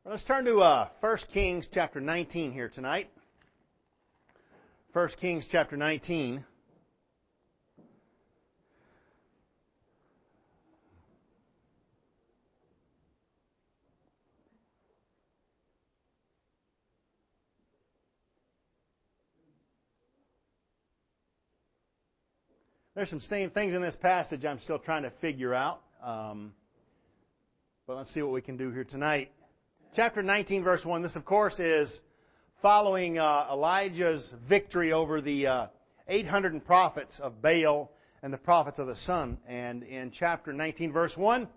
Let's turn to 1 Kings chapter 19 here tonight. 1 Kings chapter 19. There's some things in this passage I'm still trying to figure out. But let's see what we can do here tonight. Chapter 19, verse 1. This, of course, is following Elijah's victory over the 800 prophets of Baal and the prophets of the sun. And in chapter 19, verse 1,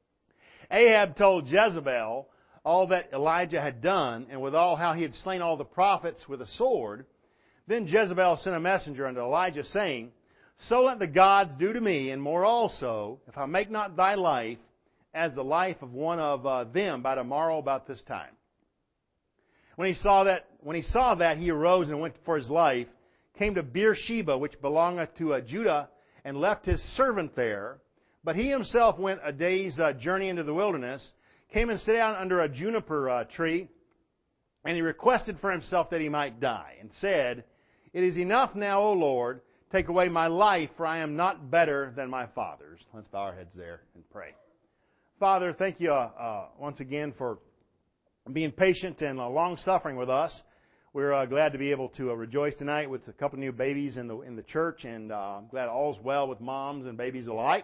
Ahab told Jezebel all that Elijah had done, and withal how he had slain all the prophets with a sword. Then Jezebel sent a messenger unto Elijah, saying, So let the gods do to me, and more also, if I make not thy life as the life of one of them by tomorrow about this time. When he saw that, he arose and went for his life, came to Beersheba, which belongeth to Judah, and left his servant there. But he himself went a day's journey into the wilderness, came and sat down under a juniper tree, and he requested for himself that he might die, and said, It is enough now, O Lord, take away my life, for I am not better than my fathers. Let's bow our heads there and pray. Father, thank you once again for being patient and long-suffering with us. We're glad to be able to rejoice tonight with a couple new babies in the church, and I'm glad all's well with moms and babies alike.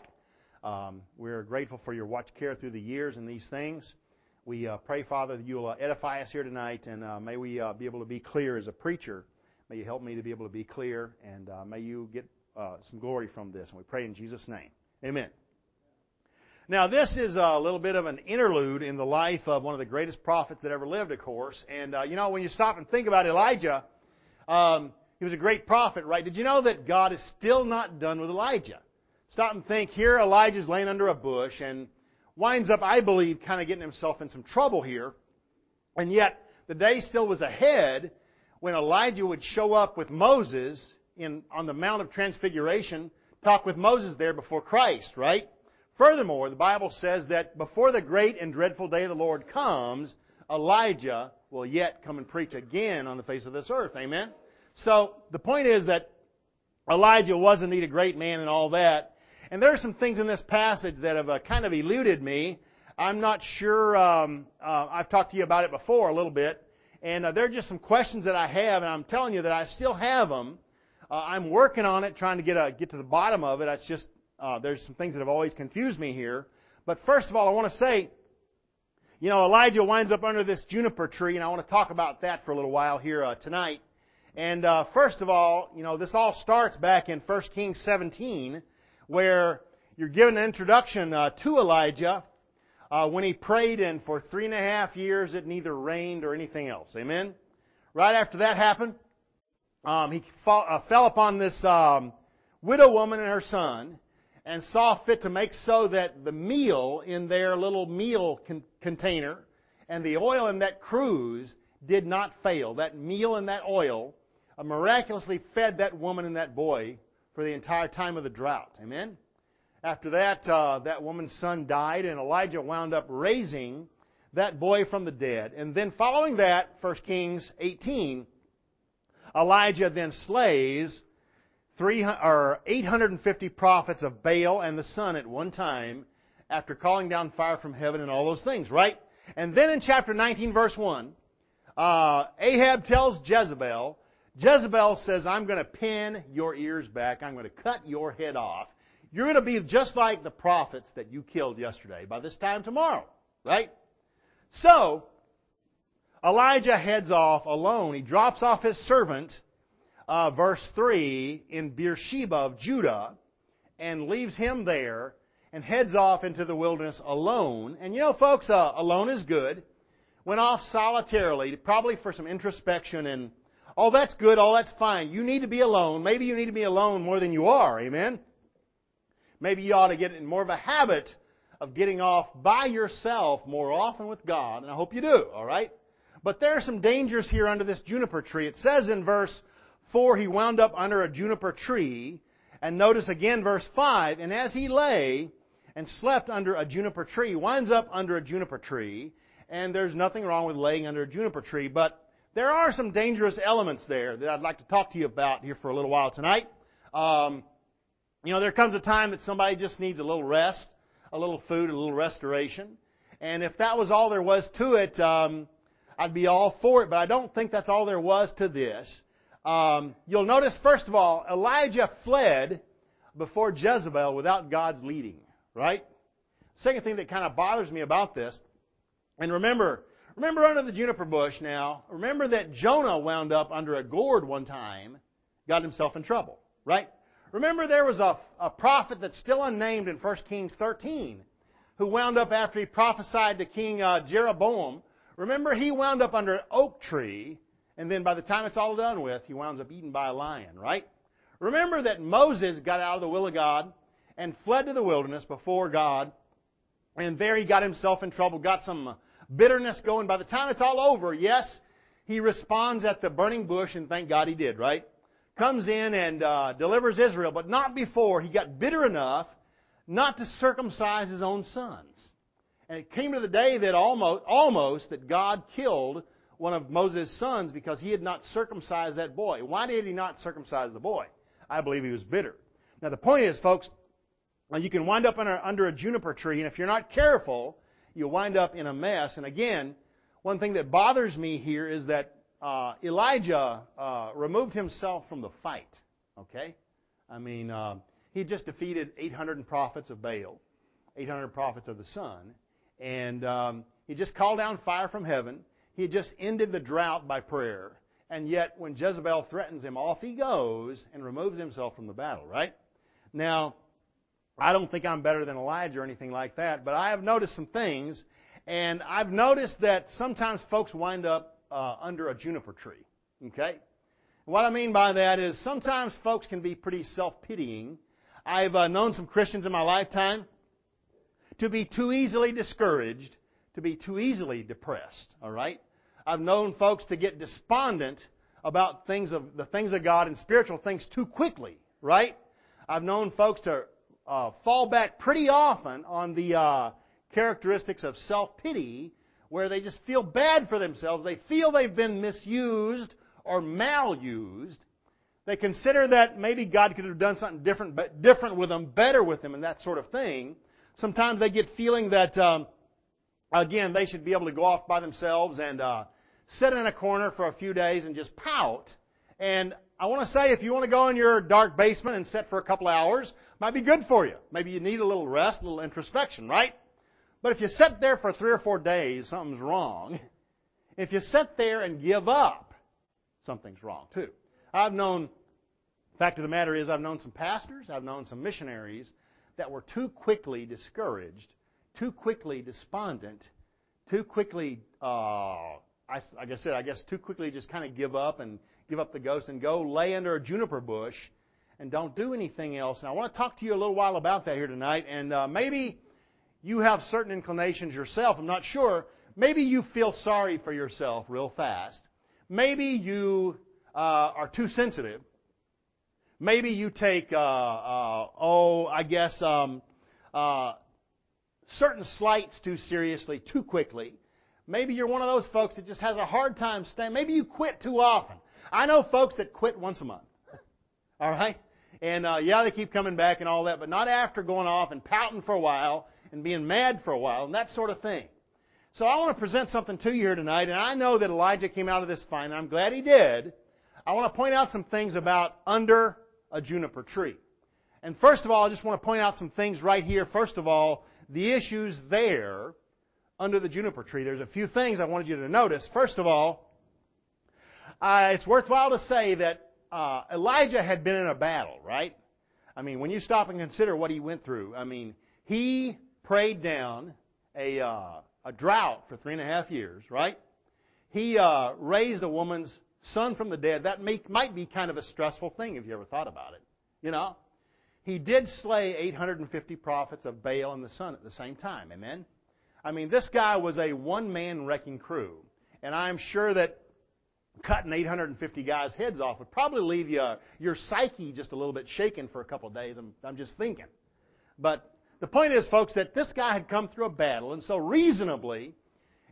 We're grateful for your watch care through the years in these things. We pray, Father, that you will edify us here tonight, and may we be able to be clear as a preacher. May you help me to be able to be clear, and may you get some glory from this. And we pray in Jesus' name. Amen. Now, this is a little bit of an interlude in the life of one of the greatest prophets that ever lived, of course. And, when you stop and think about Elijah, he was a great prophet, right? Did you know that God is still not done with Elijah? Stop and think. Here, Elijah's laying under a bush and winds up, I believe, kind of getting himself in some trouble here. And yet, the day still was ahead when Elijah would show up with Moses on the Mount of Transfiguration, talk with Moses there before Christ, right? Furthermore, the Bible says that before the great and dreadful day of the Lord comes, Elijah will yet come and preach again on the face of this earth. Amen? So, the point is that Elijah was indeed a great man and all that. And there are some things in this passage that have kind of eluded me. I'm not sure, I've talked to you about it before a little bit. And there are just some questions that I have, and I'm telling you that I still have them. I'm working on it, trying to get to the bottom of it. It's just there's some things that have always confused me here. But first of all, I want to say, Elijah winds up under this juniper tree, and I want to talk about that for a little while here tonight. And first of all, this all starts back in 1 Kings 17, where you're given an introduction to Elijah when he prayed, and for 3.5 years it neither rained or anything else. Amen? Right after that happened, he fell upon this widow woman and her son, and saw fit to make so that the meal in their little meal container and the oil in that cruse did not fail. That meal and that oil miraculously fed that woman and that boy for the entire time of the drought. Amen? After that, that woman's son died, and Elijah wound up raising that boy from the dead. And then following that, 1 Kings 18, Elijah then slays 850 prophets of Baal and the sun at one time after calling down fire from heaven and all those things, right? And then in chapter 19, verse 1, Ahab tells Jezebel, Jezebel says, I'm going to pin your ears back. I'm going to cut your head off. You're going to be just like the prophets that you killed yesterday by this time tomorrow, right? So, Elijah heads off alone. He drops off his servant, verse 3, in Beersheba of Judah, and leaves him there and heads off into the wilderness alone. And folks, alone is good. Went off solitarily, probably for some introspection, and all that's good, all that's fine. You need to be alone. Maybe you need to be alone more than you are. Amen? Maybe you ought to get in more of a habit of getting off by yourself more often with God, and I hope you do, all right? But there are some dangers here under this juniper tree. It says in verse 4, he wound up under a juniper tree, and notice again verse 5, and as he lay and slept under a juniper tree, winds up under a juniper tree, and there's nothing wrong with laying under a juniper tree, but there are some dangerous elements there that I'd like to talk to you about here for a little while tonight. There comes a time that somebody just needs a little rest, a little food, a little restoration. And if that was all there was to it, I'd be all for it, but I don't think that's all there was to this. You'll notice, first of all, Elijah fled before Jezebel without God's leading, right? Second thing that kind of bothers me about this, and remember under the juniper bush now, remember that Jonah wound up under a gourd one time, got himself in trouble, right? Remember there was a prophet that's still unnamed in 1 Kings 13 who wound up after he prophesied to King Jeroboam. Remember he wound up under an oak tree, and then by the time it's all done with, he wounds up eaten by a lion, right? Remember that Moses got out of the will of God and fled to the wilderness before God, and there he got himself in trouble, got some bitterness going. By the time it's all over, yes, he responds at the burning bush, and thank God he did, right? Comes in and delivers Israel, but not before he got bitter enough not to circumcise his own sons. And it came to the day that almost that God killed one of Moses' sons because he had not circumcised that boy. Why did he not circumcise the boy? I believe he was bitter. Now the point is, folks, you can wind up under a juniper tree, and if you're not careful, you'll wind up in a mess. And again, one thing that bothers me here is that Elijah removed himself from the fight. Okay? I mean, he just defeated 800 prophets of Baal, 800 prophets of the sun, and he just called down fire from heaven. He just ended the drought by prayer. And yet, when Jezebel threatens him, off he goes and removes himself from the battle, right? Now, I don't think I'm better than Elijah or anything like that, but I have noticed some things, and I've noticed that sometimes folks wind up under a juniper tree, okay? What I mean by that is sometimes folks can be pretty self-pitying. I've known some Christians in my lifetime to be too easily discouraged, to be too easily depressed, all right? I've known folks to get despondent about the things of God and spiritual things too quickly, right? I've known folks to fall back pretty often on the characteristics of self-pity, where they just feel bad for themselves. They feel they've been misused or malused. They consider that maybe God could have done something different with them, better with them, and that sort of thing. Sometimes they get feeling that, again, they should be able to go off by themselves and sit in a corner for a few days and just pout. And I want to say, if you want to go in your dark basement and sit for a couple of hours, might be good for you. Maybe you need a little rest, a little introspection, right? But if you sit there for 3 or 4 days, something's wrong. If you sit there and give up, something's wrong too. Fact of the matter is, I've known some pastors, I've known some missionaries that were too quickly discouraged, too quickly despondent, too quickly, too quickly just kind of give up the ghost and go lay under a juniper bush and don't do anything else. And I want to talk to you a little while about that here tonight. And maybe you have certain inclinations yourself. I'm not sure. Maybe you feel sorry for yourself real fast. Maybe you are too sensitive. Maybe you take, certain slights too seriously, too quickly. Maybe you're one of those folks that just has a hard time staying. Maybe you quit too often. I know folks that quit once a month. All right? And they keep coming back and all that, but not after going off and pouting for a while and being mad for a while and that sort of thing. So I want to present something to you here tonight, and I know that Elijah came out of this fine, and I'm glad he did. I want to point out some things about under a juniper tree. And first of all, I just want to point out some things right here. First of all, the issues there under the juniper tree. There's a few things I wanted you to notice. First of all, it's worthwhile to say that Elijah had been in a battle, right? I mean, when you stop and consider what he went through, I mean, he prayed down a drought for 3.5 years, right? He raised a woman's son from the dead. That might be kind of a stressful thing if you ever thought about it. You know? He did slay 850 prophets of Baal and the sun at the same time. Amen? I mean, this guy was a one-man wrecking crew. And I'm sure that cutting 850 guys' heads off would probably leave your psyche just a little bit shaken for a couple of days. I'm just thinking. But the point is, folks, that this guy had come through a battle, and so reasonably,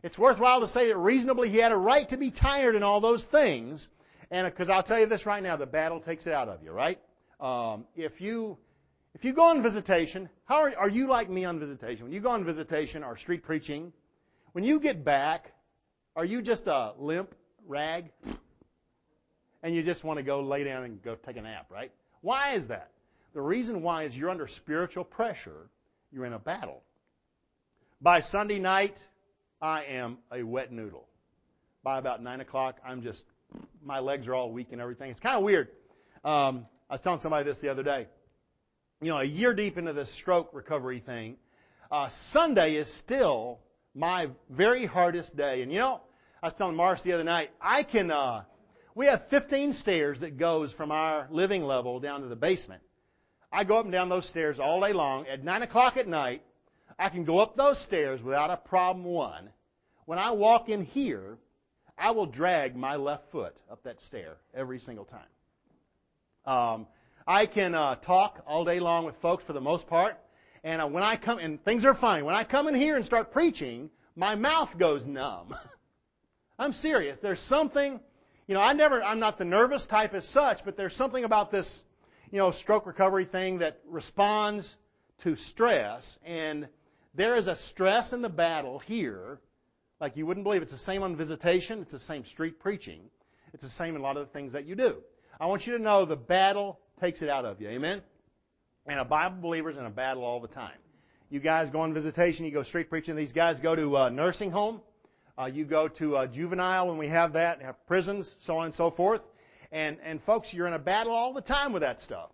It's worthwhile to say that reasonably he had a right to be tired in all those things. And because I'll tell you this right now, the battle takes it out of you, right? If you go on visitation, how are you like me on visitation? When you go on visitation or street preaching, when you get back, are you just a limp rag? And you just want to go lay down and go take a nap, right? Why is that? The reason why is you're under spiritual pressure. You're in a battle. By Sunday night, I am a wet noodle. By about 9 o'clock, my legs are all weak and everything. It's kind of weird. I was telling somebody this the other day. A year deep into this stroke recovery thing, Sunday is still my very hardest day. And I was telling Marcy the other night, we have 15 stairs that goes from our living level down to the basement. I go up and down those stairs all day long. At 9 o'clock at night, I can go up those stairs without a problem one. When I walk in here, I will drag my left foot up that stair every single time. I can talk all day long with folks for the most part. And when I come, and things are fine. When I come in here and start preaching, my mouth goes numb. I'm serious. There's something, I'm not the nervous type as such, but there's something about this, stroke recovery thing that responds to stress. And there is a stress in the battle here, like you wouldn't believe. It's the same on visitation. It's the same street preaching. It's the same in a lot of the things that you do. I want you to know the battle takes it out of you. Amen? And a Bible believer's in a battle all the time. You guys go on visitation. You go street preaching. These guys go to nursing home. You go to juvenile when we have that. Have prisons, so on and so forth. And folks, you're in a battle all the time with that stuff.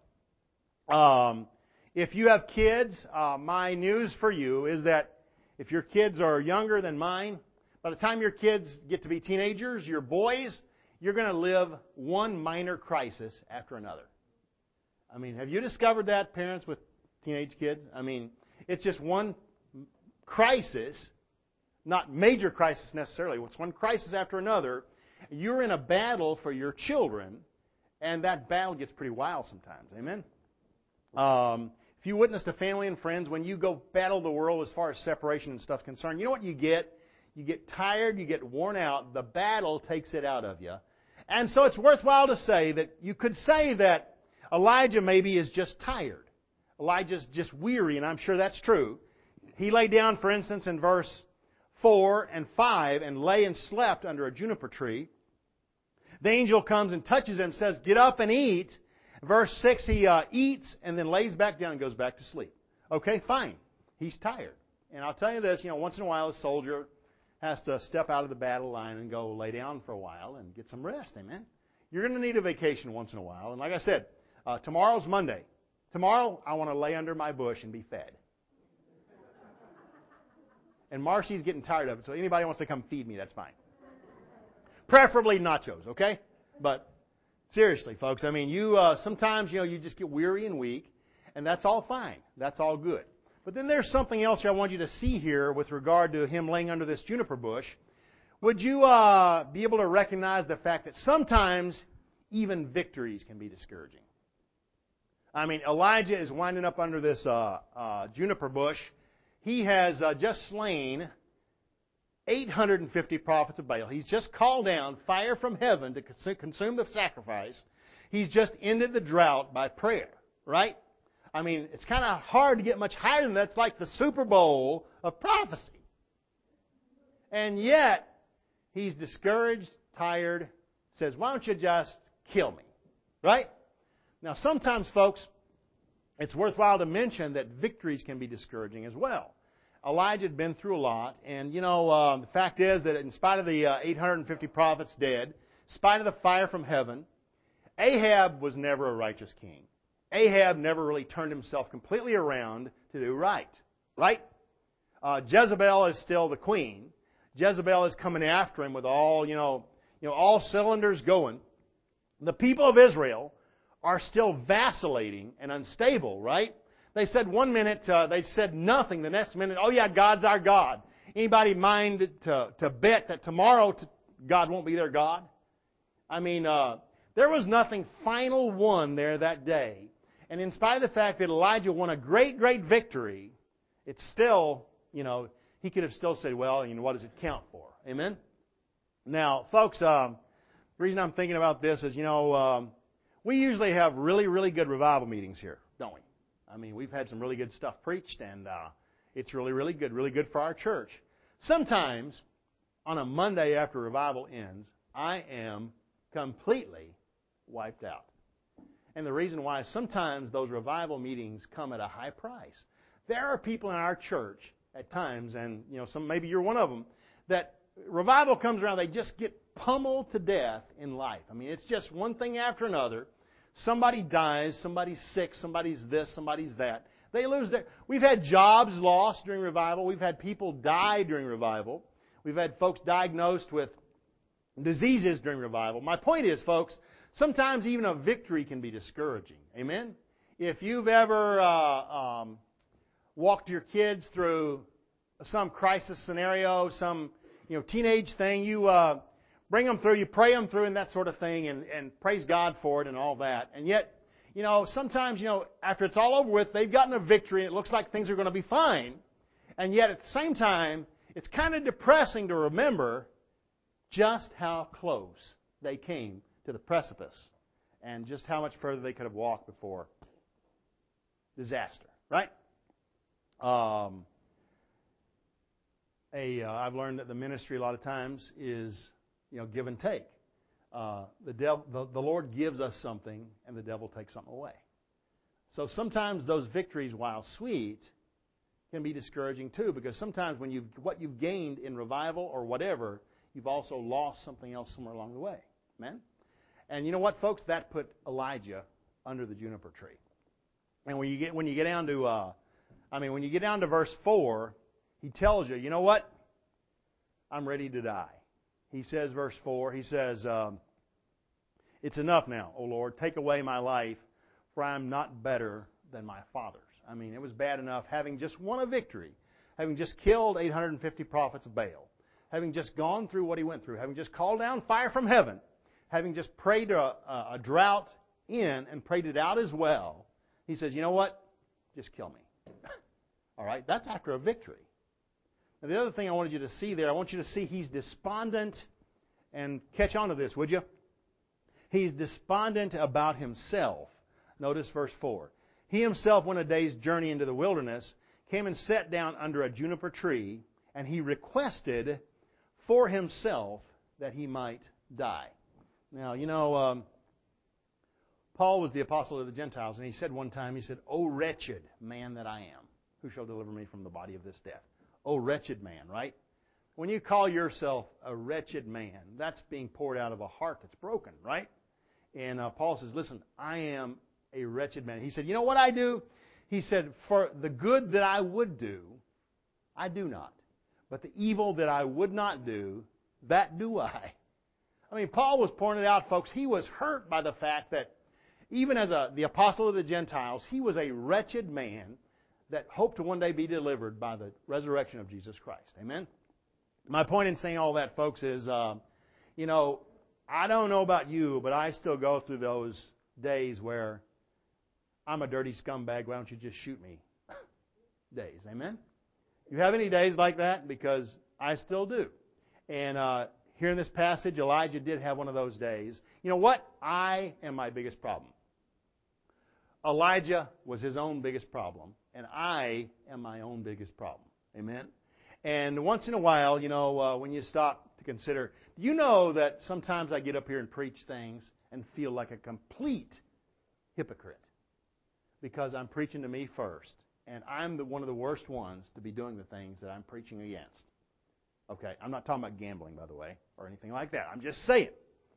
If you have kids, my news for you is that if your kids are younger than mine, by the time your kids get to be teenagers, your boys, you're going to live one minor crisis after another. Have you discovered that, parents with teenage kids? It's just one crisis, not major crisis necessarily. It's one crisis after another. You're in a battle for your children, and that battle gets pretty wild sometimes. Amen? If you witness to family and friends, when you go battle the world as far as separation and stuff concerned, you know what you get? You get tired, you get worn out. The battle takes it out of you. And so it's worthwhile to say that you could say that Elijah maybe is just tired. Elijah's just weary, and I'm sure that's true. He lay down, for instance, in verse 4 and 5, and lay and slept under a juniper tree. The angel comes and touches him and says, "Get up and eat." Verse 6, he eats and then lays back down and goes back to sleep. Okay, fine. He's tired. And I'll tell you this, once in a while a soldier has to step out of the battle line and go lay down for a while and get some rest. Amen? You're going to need a vacation once in a while. And like I said, tomorrow's Monday. Tomorrow, I want to lay under my bush and be fed. And Marcy's getting tired of it, so anybody wants to come feed me, that's fine. Preferably nachos, okay? But seriously, folks, sometimes, you just get weary and weak, and that's all fine. That's all good. But then there's something else I want you to see here with regard to him laying under this juniper bush. Would you be able to recognize the fact that sometimes even victories can be discouraging? Elijah is winding up under this juniper bush. He has just slain 850 prophets of Baal. He's just called down fire from heaven to consume the sacrifice. He's just ended the drought by prayer, right? It's kind of hard to get much higher than that. It's like the Super Bowl of prophecy. And yet, he's discouraged, tired, says, "Why don't you just kill me?" Right? Now, sometimes, folks, it's worthwhile to mention that victories can be discouraging as well. Elijah had been through a lot, and the fact is that in spite of the 850 prophets dead, in spite of the fire from heaven, Ahab was never a righteous king. Ahab never really turned himself completely around to do right. Right? Jezebel is still the queen. Jezebel is coming after him with all cylinders going. The people of Israel are still vacillating and unstable, right? They said one minute, they said nothing. The next minute, oh yeah, God's our God. Anybody mind to bet that tomorrow God won't be their God? There was nothing final won there that day. And in spite of the fact that Elijah won a great, great victory, it's still, he could have still said, well, what does it count for? Amen? Now, folks, the reason I'm thinking about this is, we usually have really, really good revival meetings here, don't we? I mean, we've had some really good stuff preached, and it's really, really good for our church. Sometimes, on a Monday after revival ends, I am completely wiped out. And the reason why is sometimes those revival meetings come at a high price. There are people in our church at times, and maybe you're one of them, that revival comes around, they just get pummeled to death in life. I mean, it's just one thing after another. Somebody dies, somebody's sick, somebody's this, somebody's that. They lose their... We've had jobs lost during revival. We've had people die during revival. We've had folks diagnosed with diseases during revival. My point is, folks, sometimes even a victory can be discouraging. Amen? If you've ever walked your kids through some crisis scenario, some teenage thing, you bring them through, you pray them through and that sort of thing, and praise God for it and all that. And yet, sometimes, after it's all over with, they've gotten a victory and it looks like things are going to be fine. And yet at the same time, it's kind of depressing to remember just how close they came to the precipice and just how much further they could have walked before disaster, right? I've learned that the ministry a lot of times is, give and take. The Lord gives us something, and the devil takes something away. So sometimes those victories, while sweet, can be discouraging too, because sometimes when what you've gained in revival or whatever, you've also lost something else somewhere along the way. Amen? And you know what, folks? That put Elijah under the juniper tree. And when you get down to verse 4, he tells you, you know what? I'm ready to die. He says, verse 4, he says, it's enough now, O Lord. Take away my life, for I am not better than my fathers. I mean, it was bad enough having just won a victory, having just killed 850 prophets of Baal, having just gone through what he went through, having just called down fire from heaven, having just prayed a drought in and prayed it out as well. He says, you know what? Just kill me. All right? That's after a victory. Now, the other thing I wanted you to see there, I want you to see he's despondent, and catch on to this, would you? He's despondent about himself. Notice verse 4. He himself went a day's journey into the wilderness, came and sat down under a juniper tree, and he requested for himself that he might die. Now, Paul was the apostle of the Gentiles, and he said one time, he said, O wretched man that I am, who shall deliver me from the body of this death? O wretched man, right? When you call yourself a wretched man, that's being poured out of a heart that's broken, right? And Paul says, listen, I am a wretched man. He said, you know what I do? He said, for the good that I would do, I do not. But the evil that I would not do, that do I. I mean, Paul was pointing it out, folks. He was hurt by the fact that even as the apostle of the Gentiles, he was a wretched man that hoped to one day be delivered by the resurrection of Jesus Christ. Amen? My point in saying all that, folks, is, I don't know about you, but I still go through those days where I'm a dirty scumbag, why don't you just shoot me? Days. Amen? You have any days like that? Because I still do. And here in this passage, Elijah did have one of those days. You know what? I am my biggest problem. Elijah was his own biggest problem, and I am my own biggest problem. Amen? And once in a while, when you stop to consider, do you know that sometimes I get up here and preach things and feel like a complete hypocrite? Because I'm preaching to me first, and I'm one of the worst ones to be doing the things that I'm preaching against. Okay, I'm not talking about gambling, by the way, or anything like that. I'm just saying.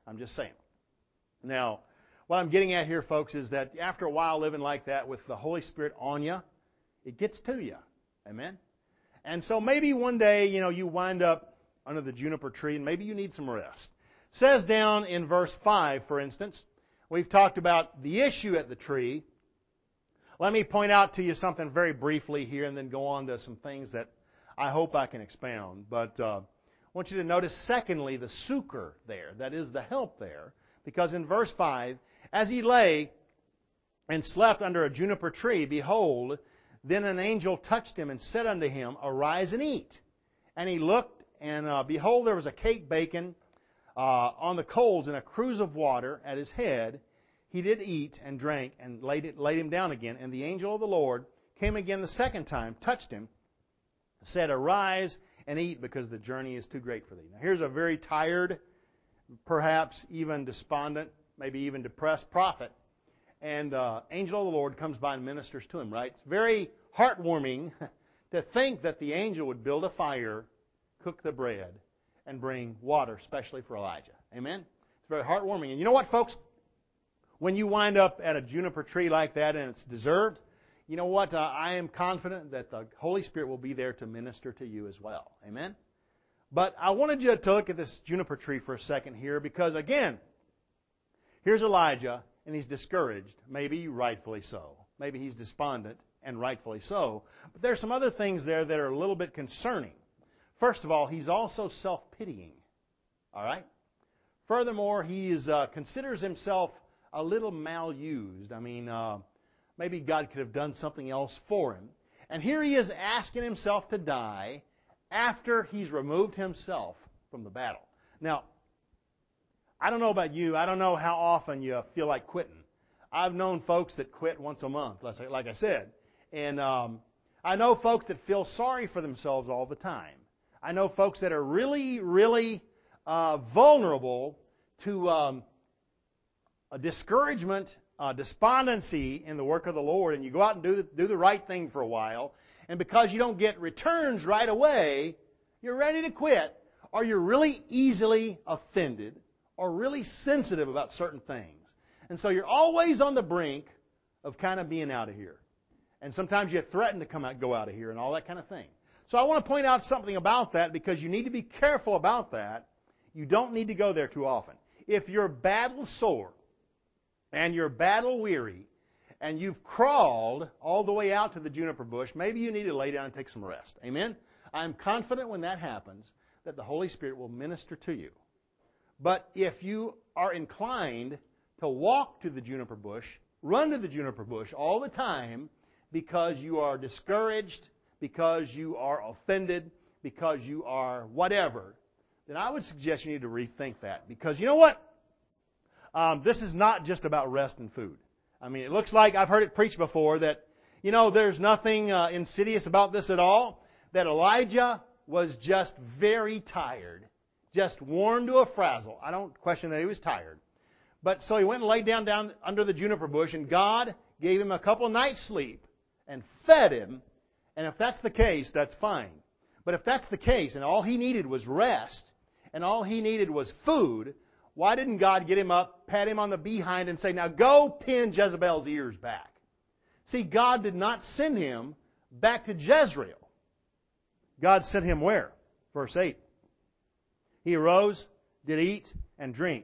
Now, what I'm getting at here, folks, is that after a while living like that with the Holy Spirit on you, it gets to you. Amen? And so maybe one day, you wind up under the juniper tree, and maybe you need some rest. It says down in verse 5, for instance, we've talked about the issue at the tree. Let me point out to you something very briefly here and then go on to some things that I hope I can expound. But I want you to notice, secondly, the succor there. That is the help there. Because in verse 5, as he lay and slept under a juniper tree, behold, then an angel touched him and said unto him, Arise and eat. And he looked, and behold, there was a cake baking on the coals and a cruse of water at his head. He did eat and drank and laid him down again. And the angel of the Lord came again the second time, touched him, said, Arise and eat, because the journey is too great for thee. Now here's a very tired, perhaps even despondent, maybe even depressed prophet. And angel of the Lord comes by and ministers to him, right? It's very heartwarming to think that the angel would build a fire, cook the bread, and bring water, especially for Elijah. Amen? It's very heartwarming. And you know what, folks? When you wind up at a juniper tree like that and it's deserved, you know what? I am confident that the Holy Spirit will be there to minister to you as well. Amen? But I wanted you to look at this juniper tree for a second here because, again, here's Elijah, and he's discouraged, maybe rightfully so. Maybe he's despondent, and rightfully so. But there's some other things there that are a little bit concerning. First of all, he's also self-pitying. All right? Furthermore, he considers himself a little malused. I mean, maybe God could have done something else for him. And here he is asking himself to die after he's removed himself from the battle. Now, I don't know about you. I don't know how often you feel like quitting. I've known folks that quit once a month, like I said. And I know folks that feel sorry for themselves all the time. I know folks that are really, really vulnerable to a discouragement, despondency in the work of the Lord, and you go out and do the right thing for a while, and because you don't get returns right away, you're ready to quit, or you're really easily offended, or really sensitive about certain things. And so you're always on the brink of kind of being out of here. And sometimes you threaten to go out of here and all that kind of thing. So I want to point out something about that because you need to be careful about that. You don't need to go there too often. If you're battle sore and you're battle weary and you've crawled all the way out to the juniper bush, maybe you need to lay down and take some rest. Amen? I'm confident when that happens that the Holy Spirit will minister to you. But if you are inclined to walk to the juniper bush, run to the juniper bush all the time because you are discouraged, because you are offended, because you are whatever, then I would suggest you need to rethink that. Because you know what? This is not just about rest and food. I mean, it looks like I've heard it preached before that, there's nothing insidious about this at all, that Elijah was just very tired, just worn to a frazzle. I don't question that he was tired. But so he went and laid down under the juniper bush, and God gave him a couple of nights' sleep and fed him. And if that's the case, that's fine. But if that's the case, and all he needed was rest, and all he needed was food, why didn't God get him up, pat him on the behind, and say, now go pin Jezebel's ears back? See, God did not send him back to Jezreel. God sent him where? Verse 8. He arose, did eat, and drank,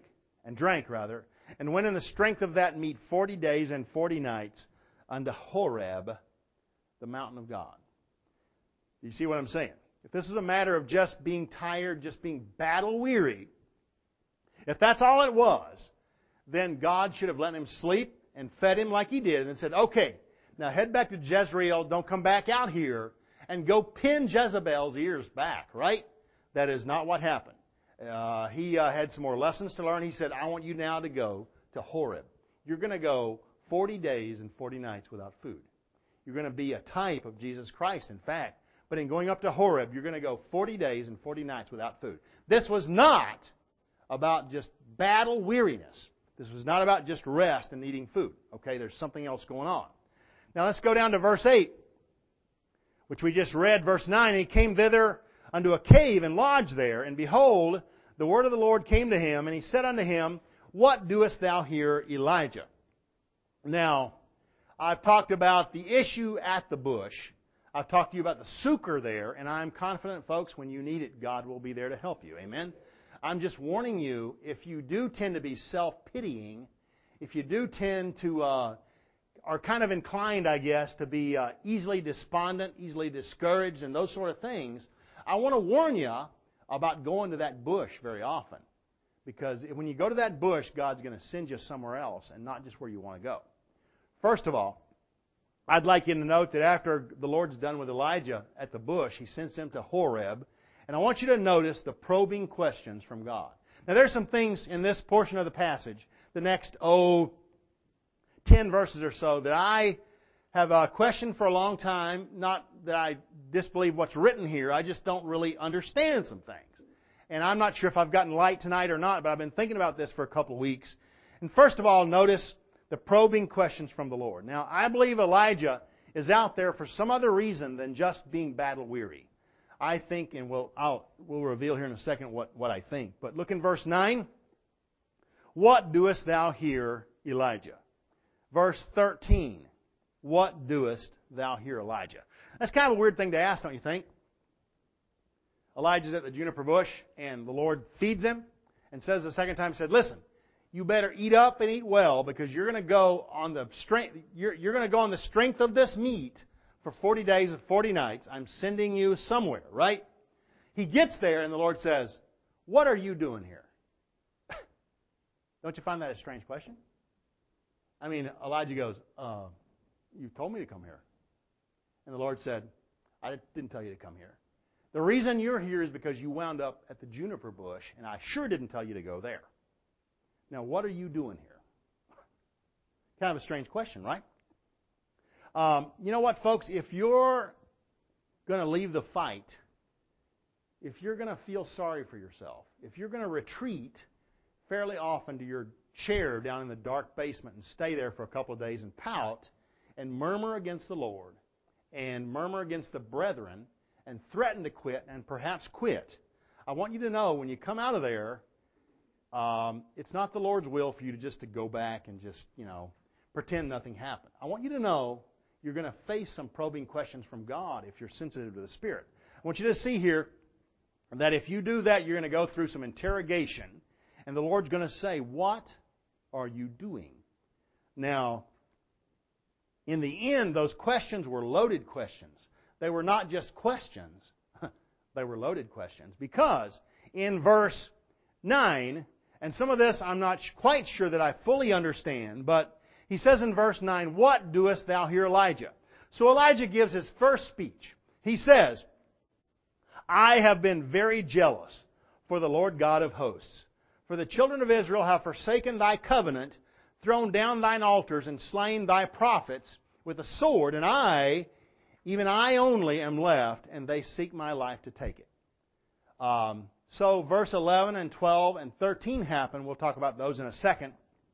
and went in the strength of that meat 40 days and 40 nights unto Horeb, the mountain of God. You see what I'm saying? If this is a matter of just being tired, just being battle weary, if that's all it was, then God should have let him sleep and fed him like he did and said, okay, now head back to Jezreel, don't come back out here, and go pin Jezebel's ears back, right? That is not what happened. He had some more lessons to learn. He said, I want you now to go to Horeb. You're going to go 40 days and 40 nights without food. You're going to be a type of Jesus Christ, in fact. But in going up to Horeb, you're going to go 40 days and 40 nights without food. This was not about just battle weariness. This was not about just rest and eating food. Okay, there's something else going on. Now let's go down to verse 8, which we just read. Verse 9, he came thither unto a cave and lodged there. And behold, the word of the Lord came to him, and he said unto him, What doest thou here, Elijah? Now, I've talked about the issue at the bush. I've talked to you about the sukkah there, and I'm confident, folks, when you need it, God will be there to help you. Amen? I'm just warning you, if you do tend to be self-pitying, if you do tend to, are kind of inclined, I guess, to be easily despondent, easily discouraged, and those sort of things, I want to warn you about going to that bush very often. Because when you go to that bush, God's going to send you somewhere else and not just where you want to go. First of all, I'd like you to note that after the Lord's done with Elijah at the bush, He sends him to Horeb. And I want you to notice the probing questions from God. Now there's some things in this portion of the passage, the next, 10 verses or so, that I have questioned for a long time. Not that I disbelieve what's written here, I just don't really understand some things. And I'm not sure if I've gotten light tonight or not, but I've been thinking about this for a couple of weeks. And first of all, notice the probing questions from the Lord. Now, I believe Elijah is out there for some other reason than just being battle-weary. I think, and we'll reveal here in a second what I think. But look in verse 9. What doest thou here, Elijah? Verse 13. What doest thou here, Elijah? That's kind of a weird thing to ask, don't you think? Elijah's at the juniper bush, and the Lord feeds him, and says the second time, said, listen, you better eat up and eat well, because you're going to go on the strength. You're going to go on the strength of this meat for 40 days and 40 nights. I'm sending you somewhere, right? He gets there, and the Lord says, what are you doing here? Don't you find that a strange question? I mean, Elijah goes, you told me to come here. And the Lord said, I didn't tell you to come here. The reason you're here is because you wound up at the juniper bush, and I sure didn't tell you to go there. Now, what are you doing here? Kind of a strange question, right? You know what, folks? If you're going to leave the fight, if you're going to feel sorry for yourself, if you're going to retreat fairly often to your chair down in the dark basement and stay there for a couple of days and pout and murmur against the Lord and murmur against the brethren and threaten to quit and perhaps quit, I want you to know when you come out of there, it's not the Lord's will for you to go back and just, pretend nothing happened. I want you to know you're going to face some probing questions from God if you're sensitive to the Spirit. I want you to see here that if you do that, you're going to go through some interrogation, and the Lord's going to say, what are you doing? Now, in the end, those questions were loaded questions. They were not just questions. They were loaded questions. Because in verse 9, and some of this I'm not quite sure that I fully understand, but he says in verse 9, what doest thou here, Elijah? So Elijah gives his first speech. He says, I have been very jealous for the Lord God of hosts. For the children of Israel have forsaken thy covenant, thrown down thine altars, and slain thy prophets with a sword, and I, even I only, am left, and they seek my life to take it. So verse 11 and 12 and 13 happen. We'll talk about those in a second.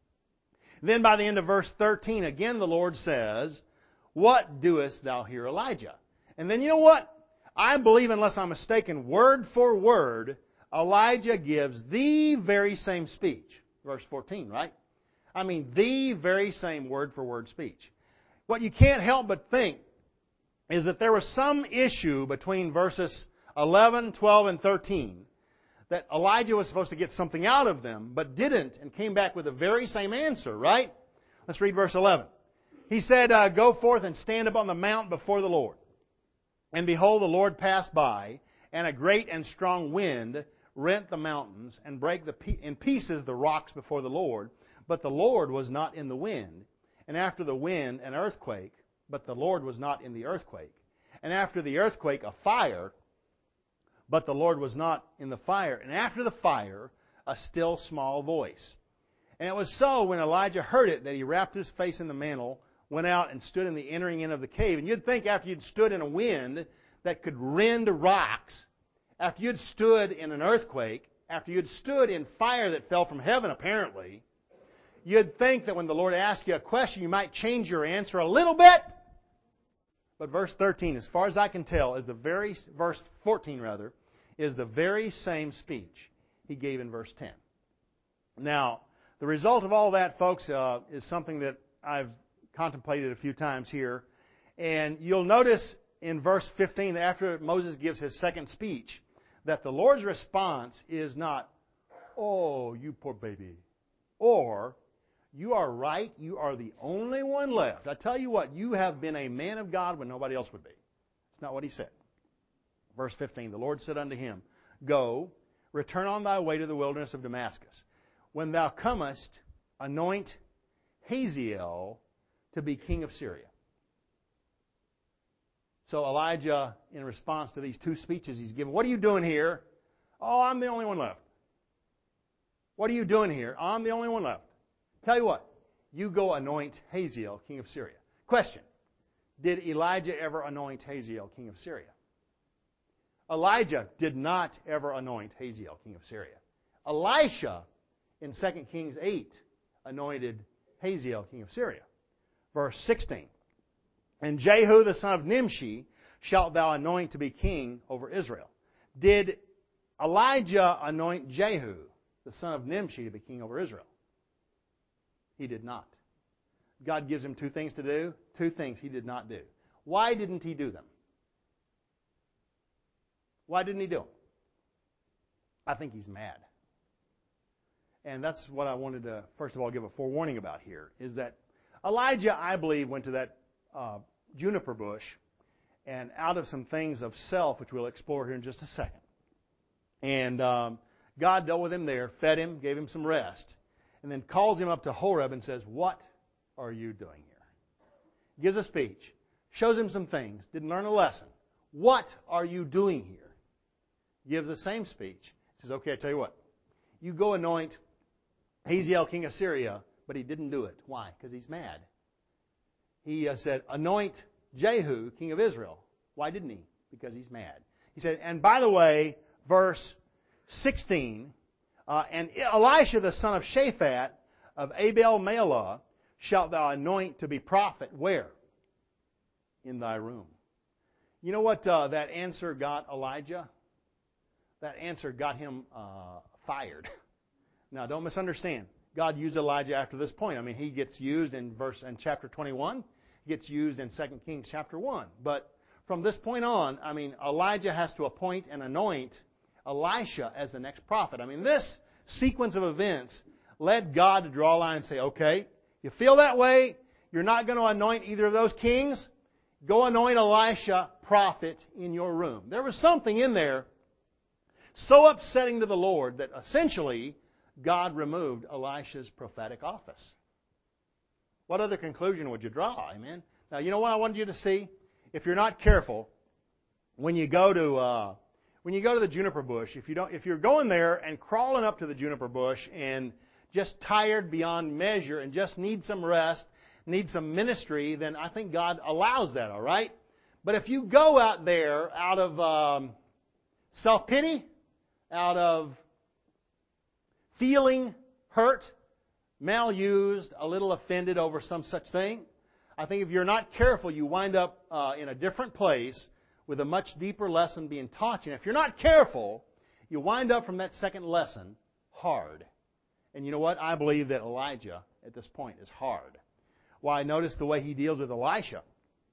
Then by the end of verse 13, again the Lord says, what doest thou here, Elijah? And then you know what? I believe, unless I'm mistaken, word for word, Elijah gives the very same speech. Verse 14, right? I mean, the very same word for word speech. What you can't help but think is that there was some issue between verses 11, 12, and 13 that Elijah was supposed to get something out of them, but didn't, and came back with the very same answer, right? Let's read verse 11. He said, go forth and stand up on the mount before the Lord. And behold, the Lord passed by, and a great and strong wind rent the mountains, and brake in pieces the rocks before the Lord. But the Lord was not in the wind. And after the wind, an earthquake, but the Lord was not in the earthquake. And after the earthquake, a fire, but the Lord was not in the fire. And after the fire, a still small voice. And it was so, when Elijah heard it, that he wrapped his face in the mantle, went out and stood in the entering in of the cave. And you'd think after you'd stood in a wind that could rend rocks, after you'd stood in an earthquake, after you'd stood in fire that fell from heaven apparently, you'd think that when the Lord asked you a question, you might change your answer a little bit. But verse 13, as far as I can tell, verse 14 rather, is the very same speech he gave in verse 10. Now, the result of all that, folks, is something that I've contemplated a few times here. And you'll notice in verse 15, after Moses gives his second speech, that the Lord's response is not, oh, you poor baby, or you are right, you are the only one left. I tell you what, you have been a man of God when nobody else would be. It's not what he said. Verse 15, the Lord said unto him, go, return on thy way to the wilderness of Damascus. When thou comest, anoint Hazael to be king of Syria. So Elijah, in response to these two speeches he's given, what are you doing here? Oh, I'm the only one left. What are you doing here? I'm the only one left. Tell you what, you go anoint Hazael, king of Syria. Question, did Elijah ever anoint Hazael, king of Syria? Elijah did not ever anoint Hazael, king of Syria. Elisha, in 2 Kings 8, anointed Hazael, king of Syria. Verse 16. And Jehu, the son of Nimshi, shalt thou anoint to be king over Israel. Did Elijah anoint Jehu, the son of Nimshi, to be king over Israel? He did not. God gives him two things to do, two things he did not do. Why didn't he do them? Why didn't he do them? I think he's mad. And that's what I wanted to, first of all, give a forewarning about here, is that Elijah, I believe, went to that juniper bush, and out of some things of self, which we'll explore here in just a second. And God dealt with him there, fed him, gave him some rest, and then calls him up to Horeb and says, what are you doing here? Gives a speech, shows him some things, didn't learn a lesson. What are you doing here? Gives the same speech. Says, okay, I tell you what. You go anoint Hazael, king of Syria, but he didn't do it. Why? Because he's mad. He said, anoint Jehu, king of Israel. Why didn't he? Because he's mad. He said, and by the way, verse 16, and Elisha, the son of Shaphat, of Abel-Meholah, shalt thou anoint to be prophet. Where? In thy room. You know what that answer got Elijah? That answer got him fired. Now, don't misunderstand. God used Elijah after this point. I mean, he gets used in chapter 21. He gets used in 2 Kings chapter 1. But from this point on, I mean, Elijah has to appoint and anoint Elisha as the next prophet. I mean, this sequence of events led God to draw a line and say, okay, you feel that way? You're not going to anoint either of those kings? Go anoint Elisha, prophet, in your room. There was something in there so upsetting to the Lord that essentially God removed Elisha's prophetic office. What other conclusion would you draw? Amen. Now, you know what I wanted you to see? If you're not careful, when you go to the juniper bush, if you're going there and crawling up to the juniper bush and just tired beyond measure and just need some rest, need some ministry, then I think God allows that. All right. But if you go out there out of self-pity, out of feeling hurt, malused, a little offended over some such thing, I think if you're not careful, you wind up in a different place with a much deeper lesson being taught you. And if you're not careful, you wind up from that second lesson hard. And you know what? I believe that Elijah, at this point, is hard. Why, notice the way he deals with Elisha.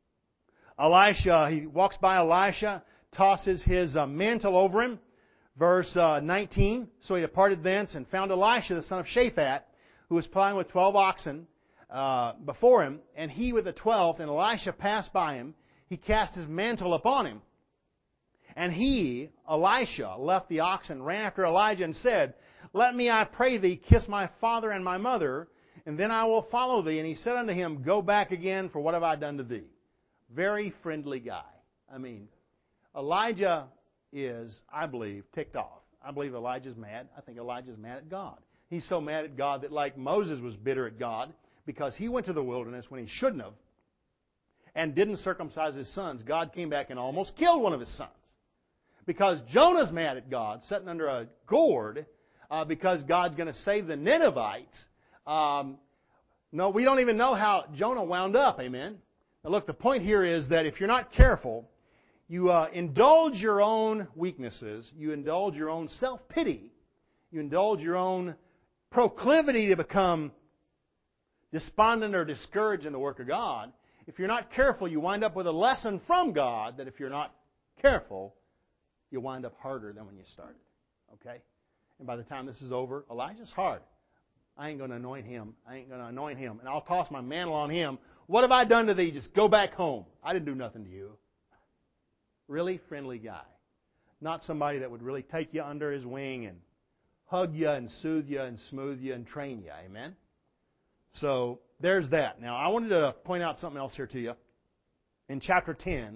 He walks by Elisha, tosses his mantle over him. Verse 19, so he departed thence and found Elisha, the son of Shaphat, who was plowing with 12 oxen before him, and he with the 12th, and Elisha passed by him. He cast his mantle upon him. And he, Elisha, left the oxen, ran after Elijah, and said, let me, I pray thee, kiss my father and my mother, and then I will follow thee. And he said unto him, go back again, for what have I done to thee? Very friendly guy. I mean, Elijah is, I believe, ticked off. I believe Elijah's mad. I think Elijah's mad at God. He's so mad at God that like Moses was bitter at God because he went to the wilderness when he shouldn't have and didn't circumcise his sons. God came back and almost killed one of his sons. Because Jonah's mad at God, sitting under a gourd, because God's going to save the Ninevites. No, we don't even know how Jonah wound up. Amen. Now look, the point here is that if you're not careful, you indulge your own weaknesses, you indulge your own self-pity, you indulge your own proclivity to become despondent or discouraged in the work of God. If you're not careful, you wind up with a lesson from God that if you're not careful, you'll wind up harder than when you started. Okay? And by the time this is over, Elijah's hard. I ain't going to anoint him. I ain't going to anoint him. And I'll toss my mantle on him. What have I done to thee? Just go back home. I didn't do nothing to you. Really friendly guy. Not somebody that would really take you under his wing and hug you and soothe you and smooth you and train you. Amen? So, there's that. Now, I wanted to point out something else here to you. In chapter 10,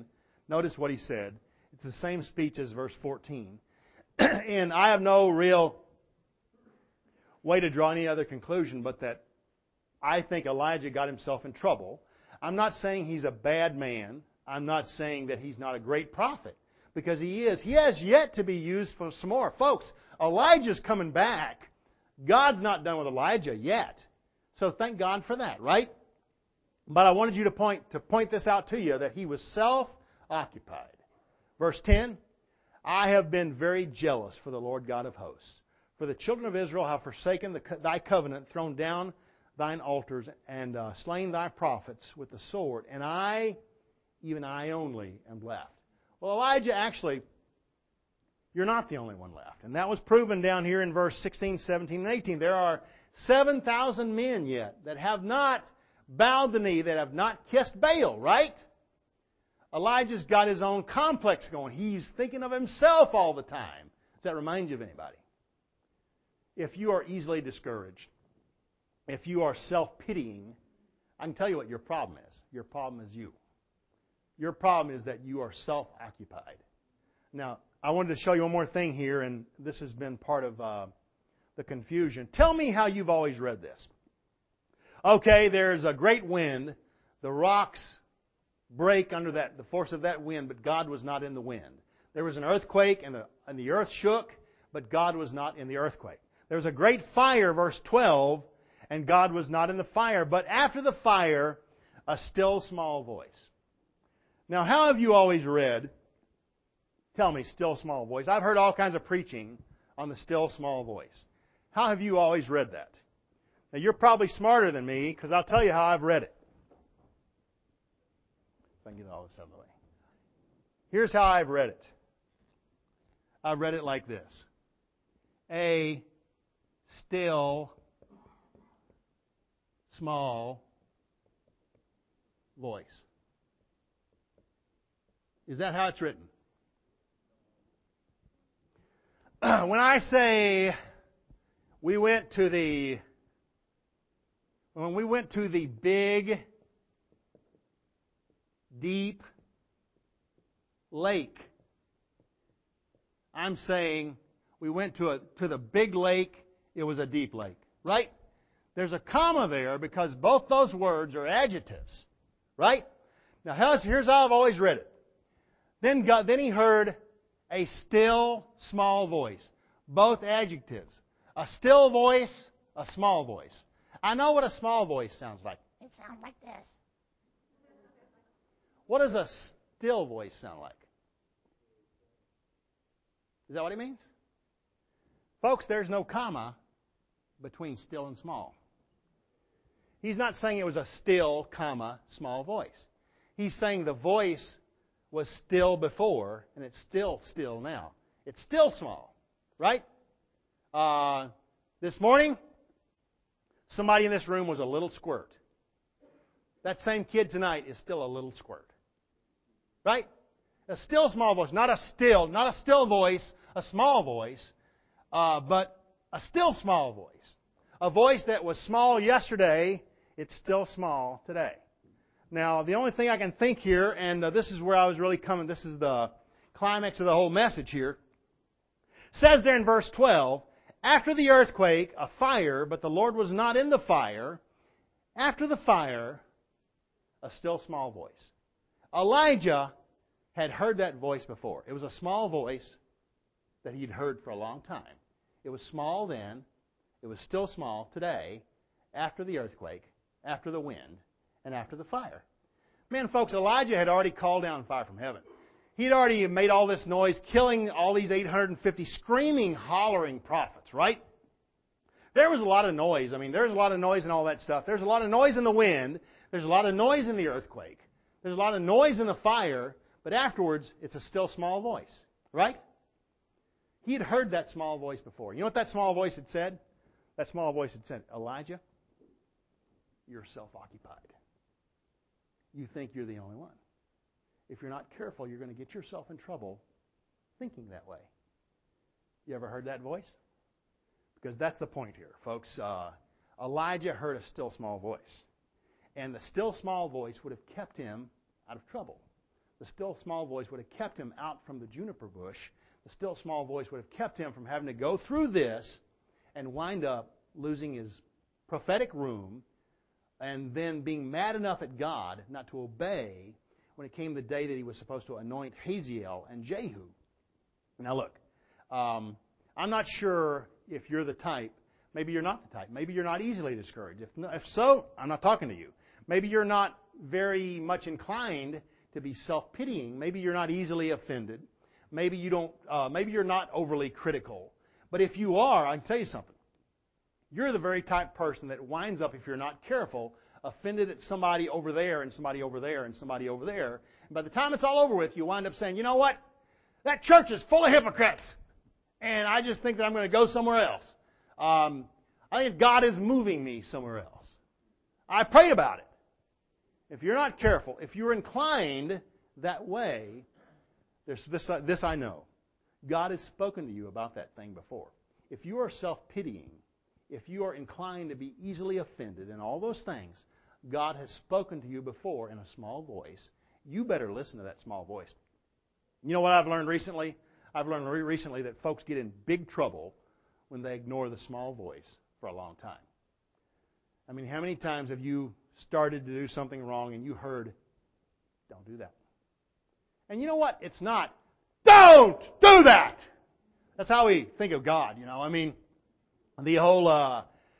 Notice what he said. It's the same speech as verse 14. And I have no real way to draw any other conclusion but that I think Elijah got himself in trouble. I'm not saying he's a bad man. I'm not saying that he's not a great prophet, because he is. He has yet to be used for some more. Folks, Elijah's coming back. God's not done with Elijah yet. So thank God for that, right? But I wanted you to point this out to you, that he was self-occupied. Verse 10, I have been very jealous for the Lord God of hosts. For the children of Israel have forsaken thy covenant, thrown down thine altars, and slain thy prophets with the sword. And I, even I only, am left. Well, Elijah, actually, you're not the only one left. And that was proven down here in verse 16, 17, and 18. There are 7,000 men yet that have not bowed the knee, that have not kissed Baal, right? Elijah's got his own complex going. He's thinking of himself all the time. Does that remind you of anybody? If you are easily discouraged, if you are self-pitying, I can tell you what your problem is. Your problem is you. Your problem is that you are self-occupied. Now, I wanted to show you one more thing here, and this has been part of the confusion. Tell me how you've always read this. Okay, there's a great wind. The rocks break under the force of that wind, but God was not in the wind. There was an earthquake, and the earth shook, but God was not in the earthquake. There was a great fire, verse 12, and God was not in the fire. But after the fire, a still small voice. Now, how have you always read, tell me, still small voice? I've heard all kinds of preaching on the still small voice. How have you always read that? Now, you're probably smarter than me, because I'll tell you how I've read it. If I can get all this out of the way. Here's how I've read it. I've read it like this. A still small voice. Is that how it's written? When I say when we went to the big, deep lake, I'm saying we went to the big lake, it was a deep lake, right? There's a comma there because both those words are adjectives, right? Now here's how I've always read it. Then he heard a still small voice. Both adjectives. A still voice, a small voice. I know what a small voice sounds like. It sounds like this. What does a still voice sound like? Is that what he means? Folks, there's no comma between still and small. He's not saying it was a still, comma, small voice. He's saying the voice was still before, and it's still now. It's still small, right? This morning, somebody in this room was a little squirt. That same kid tonight is still a little squirt. Right? A still small voice. Not a still voice, a small voice, but a still small voice. A voice that was small yesterday, it's still small today. Now, the only thing I can think here, and this is where I was really coming, this is the climax of the whole message here, says there in verse 12, after the earthquake, a fire, but the Lord was not in the fire. After the fire, a still small voice. Elijah had heard that voice before. It was a small voice that he'd heard for a long time. It was small then. It was still small today, after the earthquake, after the wind, and after the fire. Man, folks, Elijah had already called down fire from heaven. He'd already made all this noise, killing all these 850 screaming, hollering prophets, right? There was a lot of noise. I mean, there's a lot of noise and all that stuff. There's a lot of noise in the wind. There's a lot of noise in the earthquake. There's a lot of noise in the fire. But afterwards, it's a still small voice, right? He had heard that small voice before. You know what that small voice had said? That small voice had said, Elijah, you're self-occupied. You think you're the only one. If you're not careful, you're going to get yourself in trouble thinking that way. You ever heard that voice? Because that's the point here, folks. Elijah heard a still small voice. And the still small voice would have kept him out of trouble. the still small voice would have kept him out from the juniper bush. The still small voice would have kept him from having to go through this and wind up losing his prophetic room and then being mad enough at God not to obey when it came the day that he was supposed to anoint Hazael and Jehu. Now look, I'm not sure if you're the type. Maybe you're not the type. Maybe you're not easily discouraged. If so, I'm not talking to you. Maybe you're not very much inclined to be self-pitying. Maybe you're not easily offended. Maybe you don't. Maybe you're not overly critical. But if you are, I can tell you something. You're the very type of person that winds up, if you're not careful, offended at somebody over there and somebody over there and somebody over there. And by the time it's all over with, you wind up saying, you know what? That church is full of hypocrites. And I just think that I'm going to go somewhere else. I think God is moving me somewhere else. I prayed about it. If you're not careful, if you're inclined that way, there's this I know. God has spoken to you about that thing before. If you are self-pitying, if you are inclined to be easily offended and all those things, God has spoken to you before in a small voice. You better listen to that small voice. You know what I've learned recently? I've learned recently that folks get in big trouble when they ignore the small voice for a long time. I mean, how many times have you started to do something wrong and you heard, don't do that? And you know what? It's not, don't do that! That's how we think of God, you know. I mean, the whole,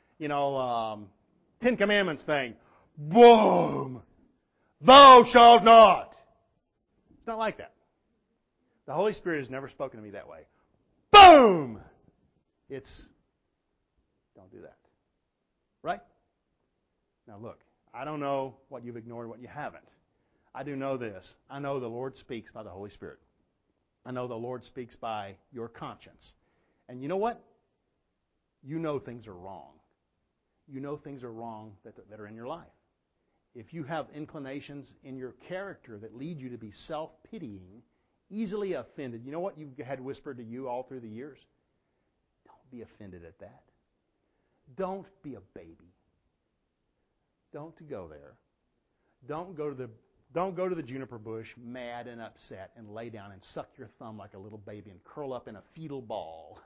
Ten Commandments thing. Boom! Thou shalt not! It's not like that. The Holy Spirit has never spoken to me that way. Boom! It's, don't do that. Right? Now look, I don't know what you've ignored, what you haven't. I do know this. I know the Lord speaks by the Holy Spirit. I know the Lord speaks by your conscience. And you know what? You know things are wrong. You know things are wrong that are in your life. If you have inclinations in your character that lead you to be self-pitying, easily offended, you know what you've had whispered to you all through the years? Don't be offended at that. Don't be a baby. Don't go there. Don't go to the juniper bush mad and upset and lay down and suck your thumb like a little baby and curl up in a fetal ball.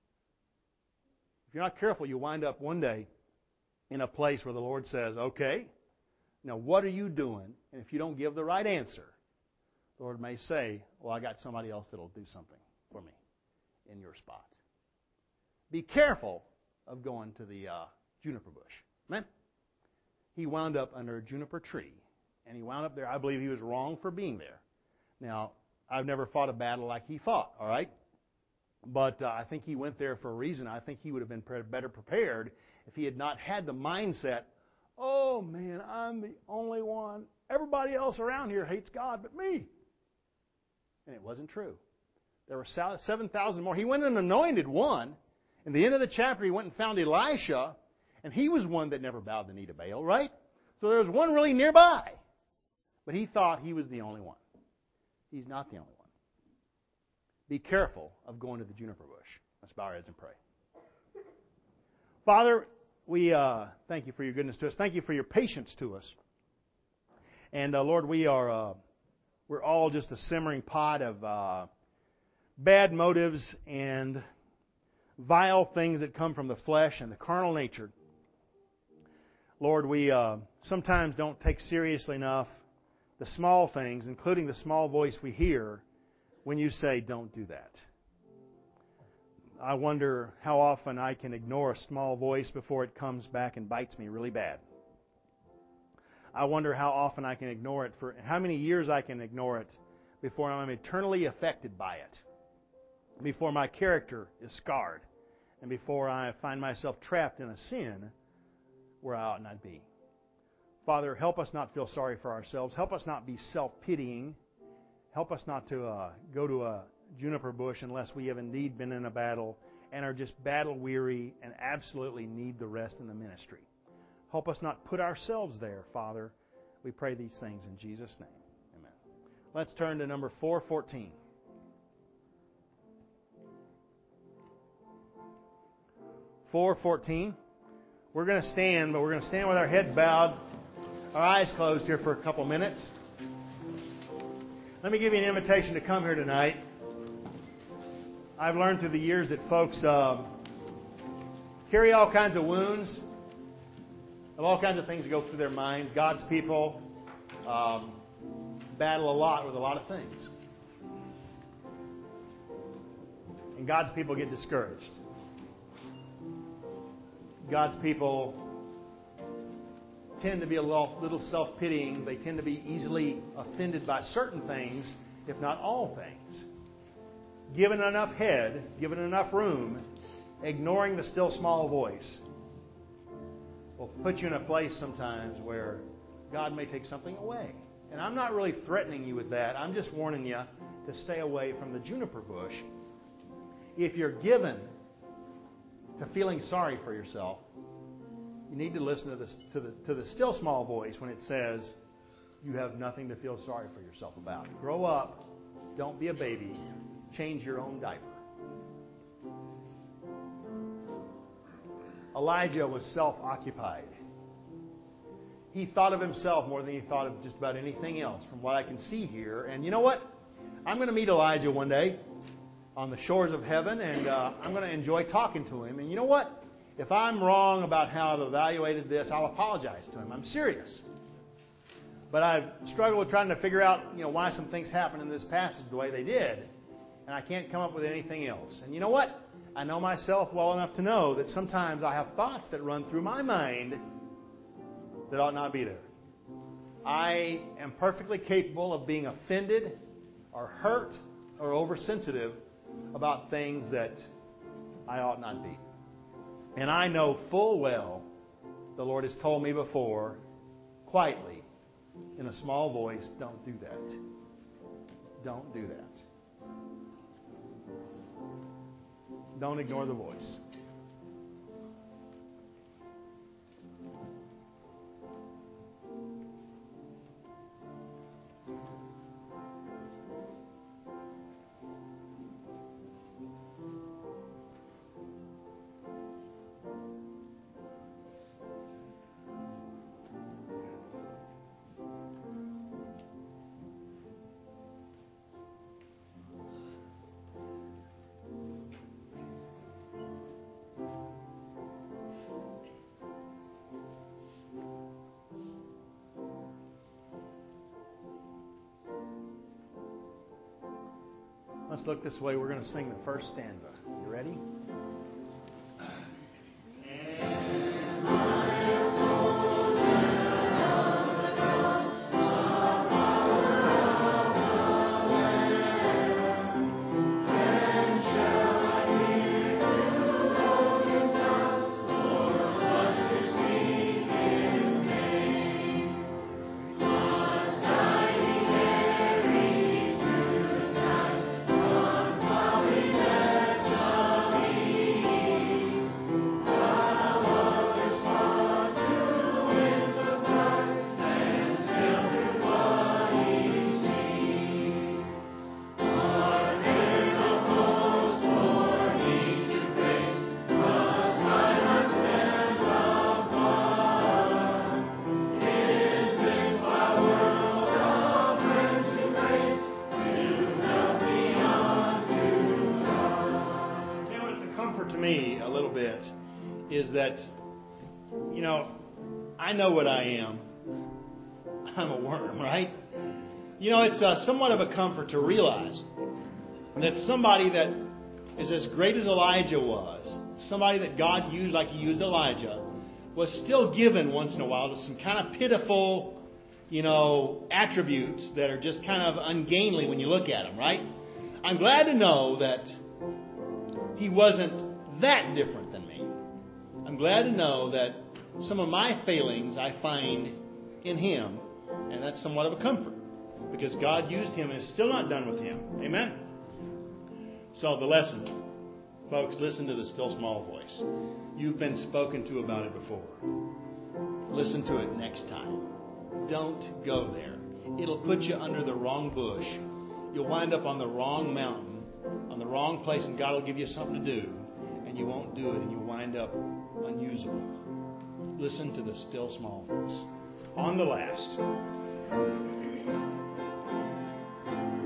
If you're not careful, you'll wind up one day in a place where the Lord says, okay, now what are you doing? And if you don't give the right answer, the Lord may say, well, I got somebody else that'll do something for me in your spot. Be careful of going to the juniper bush. Amen? He wound up under a juniper tree. And he wound up there. I believe he was wrong for being there. Now, I've never fought a battle like he fought, all right? But I think he went there for a reason. I think he would have been better prepared if he had not had the mindset, oh, man, I'm the only one. Everybody else around here hates God but me. And it wasn't true. There were 7,000 more. He went and anointed one. In the end of the chapter, he went and found Elisha, and he was one that never bowed the knee to Baal, right? So there was one really nearby. But he thought he was the only one. He's not the only one. Be careful of going to the juniper bush. Let's bow our heads and pray. Father, we thank you for your goodness to us. Thank you for your patience to us. And Lord, we're all just a simmering pot of bad motives and vile things that come from the flesh and the carnal nature. Lord, we sometimes don't take seriously enough the small things, including the small voice we hear when you say, don't do that. I wonder how often I can ignore a small voice before it comes back and bites me really bad. I wonder how often I can ignore it, for how many years I can ignore it before I'm eternally affected by it, before my character is scarred, and before I find myself trapped in a sin where I ought not be. Father, help us not feel sorry for ourselves. Help us not be self-pitying. Help us not to go to a juniper bush unless we have indeed been in a battle and are just battle-weary and absolutely need the rest in the ministry. Help us not put ourselves there, Father. We pray these things in Jesus' name. Amen. Let's turn to number 414. 414. We're going to stand, but we're going to stand with our heads bowed, our eyes closed here for a couple minutes. Let me give you an invitation to come here tonight. I've learned through the years that folks carry all kinds of wounds, of all kinds of things that go through their minds. God's people battle a lot with a lot of things. And God's people get discouraged. God's people tend to be a little self-pitying. They tend to be easily offended by certain things, if not all things. Given enough head, given enough room, ignoring the still small voice will put you in a place sometimes where God may take something away. And I'm not really threatening you with that. I'm just warning you to stay away from the juniper bush. If you're given to feeling sorry for yourself, you need to listen to the still small voice when it says you have nothing to feel sorry for yourself about. Grow up. Don't be a baby. Change your own diaper. Elijah was self-occupied. He thought of himself more than he thought of just about anything else from what I can see here. And you know what? I'm going to meet Elijah one day on the shores of heaven, and I'm going to enjoy talking to him. And you know what? If I'm wrong about how I've evaluated this, I'll apologize to him. I'm serious. But I've struggled with trying to figure out, why some things happened in this passage the way they did. And I can't come up with anything else. And you know what? I know myself well enough to know that sometimes I have thoughts that run through my mind that ought not be there. I am perfectly capable of being offended or hurt or oversensitive about things that I ought not be. And I know full well the Lord has told me before, quietly, in a small voice, don't do that. Don't do that. Don't ignore the voice. Let's look this way. We're going to sing the first stanza. You ready? Is that, I know what I am. I'm a worm, right? It's somewhat of a comfort to realize that somebody that is as great as Elijah was, somebody that God used like He used Elijah, was still given once in a while to some kind of pitiful, attributes that are just kind of ungainly when you look at them, right? I'm glad to know that he wasn't that different than me. I'm glad to know that some of my failings I find in him, and that's somewhat of a comfort, because God used him and is still not done with him. Amen? So the lesson, folks, listen to the still small voice. You've been spoken to about it before. Listen to it next time. Don't go there. It'll put you under the wrong bush. You'll wind up on the wrong mountain, on the wrong place, and God will give you something to do, and you won't do it, and you'll wind up unusable. Listen to the still small voice. On the last.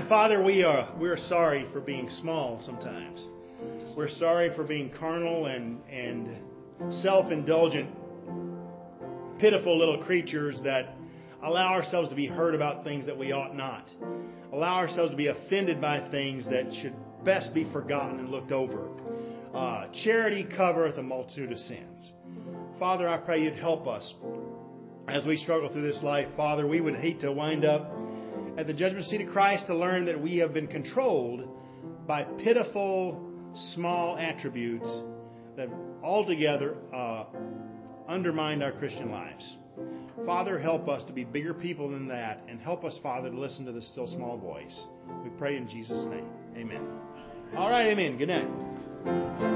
Father, we're sorry for being small sometimes. We're sorry for being carnal and self-indulgent, pitiful little creatures that allow ourselves to be hurt about things that we ought not. Allow ourselves to be offended by things that should best be forgotten and looked over. Charity covereth a multitude of sins. Father, I pray you'd help us as we struggle through this life. Father, we would hate to wind up at the judgment seat of Christ to learn that we have been controlled by pitiful, small attributes that altogether undermine our Christian lives. Father, help us to be bigger people than that, and help us, Father, to listen to the still small voice. We pray in Jesus' name. Amen. All right, amen. Good night.